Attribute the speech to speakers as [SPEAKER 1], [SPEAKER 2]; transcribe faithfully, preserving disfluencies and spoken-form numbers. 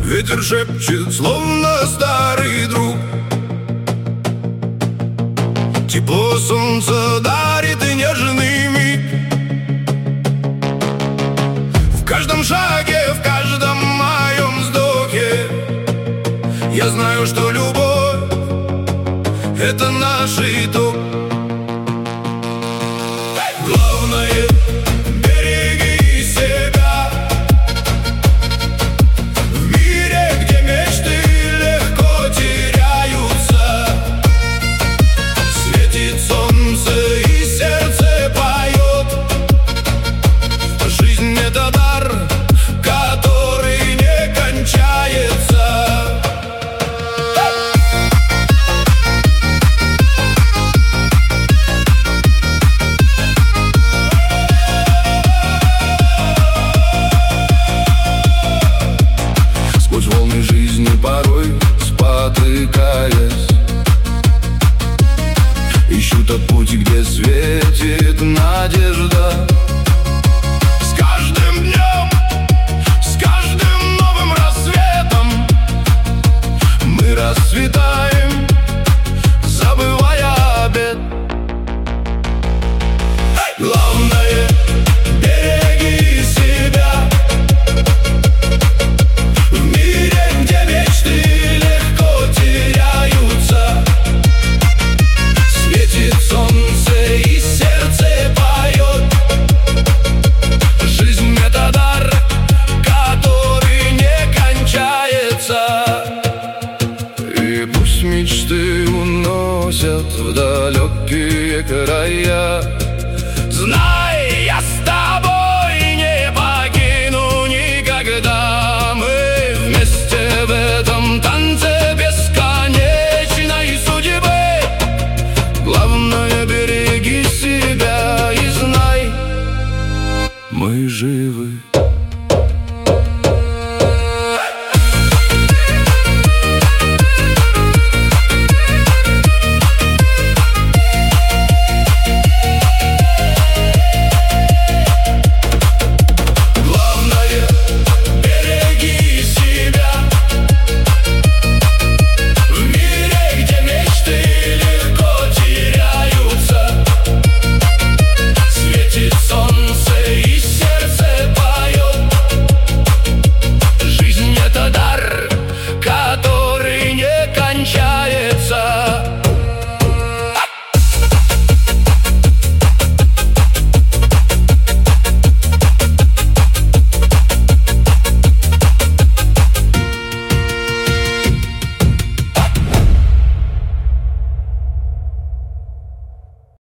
[SPEAKER 1] Ветер шепчет, словно старый друг. Тепло солнца дарит и нежный миг. В каждом шаге, в каждом моем вздохе я знаю, что любовь — это наш итог. Главное — береги себя в мире, где мечты легко теряются. Светит солнце и сердце поет. Жизнь — это дар, который не кончается. Сквозь волны жизни порой спотыкаясь, ищу тот путь, где светит надежда. С каждым днем, с каждым новым рассветом мы расцветаем, забывая обет. Главное — береги себя в мире, где мечты легко теряются. Светит солнце и сердце поет. Жизнь — это дар, который не кончается. И пусть мечты уносят в далекие края,